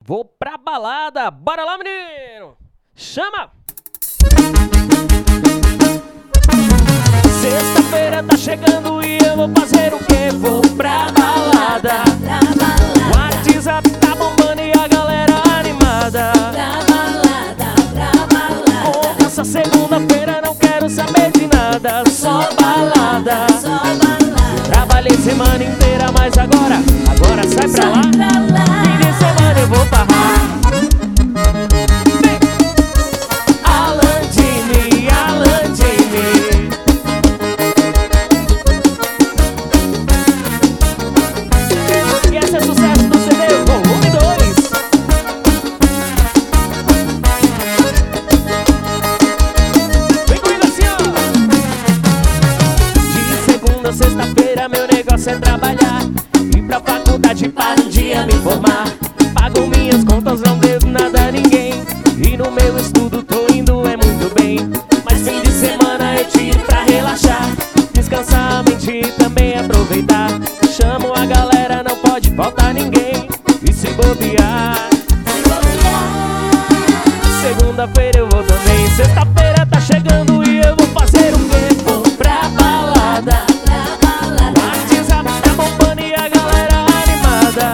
Vou pra balada. Bora lá, menino. Chama. Sexta-feira tá chegando e eu vou fazer o quê? Vou pra balada. O WhatsApp tá bombando e a galera animada. Com essa segunda-feira não quero saber de nada. Só balada. Trabalhei semana inteira, mas agora sai pra lá. Fim de semana eu vou barrar. Alan Jimmy. E esse é sucesso do CD, volume 2. Vem comigo assim, ó. De segunda a sexta-feira meu negócio é trabalhar. Ir pra faculdade para um dia me formar. Pago minhas contas, não devo nada a ninguém. E no meu estudo tô indo é muito bem. Mas fim de semana eu tiro pra relaxar, descansar a mente e também aproveitar. Chamo a galera, não pode faltar ninguém. E se bobear, segunda-feira eu vou também. Sexta-feira tá chegando e eu vou fazer o quê? Vou pra balada. O WhatsApp tá bombando e a galera animada.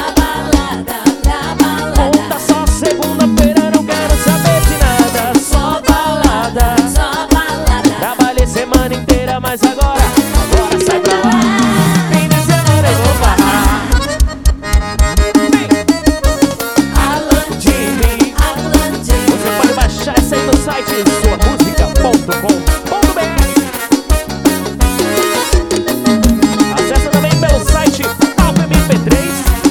Conta só segunda-feira, não quero saber de nada. Só balada. Trabalhei semana inteira, mas agora sai pra lá. Fim de semana eu vou barrar. Alan Jimmy. Você pode baixar essa aí no site suamusica.com.br. Acessa também pelo site Palco MP3.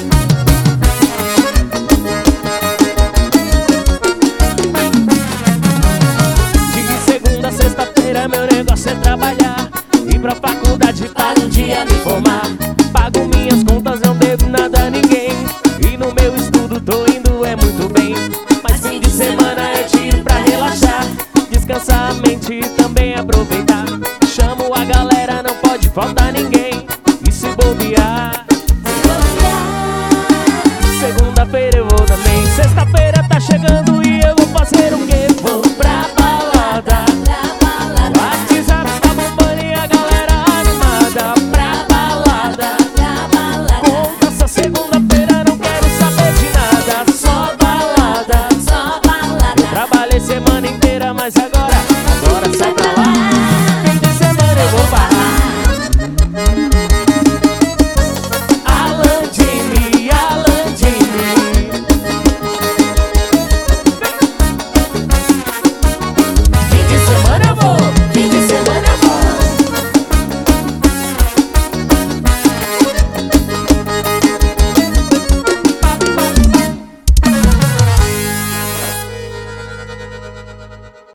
De segunda a sexta-feira meu negócio é trabalhar. Ir pra faculdade para um dia me formar. Pago minhas contas, não devo nada a ninguém. E no meu estudo tô indo é muito bem. Mas fim de semana eu tiro pra relaxar, descansar a mente e também aproveitar. Chamo a galera, não pode faltar ninguém. E se bobear, segunda-feira eu vou também.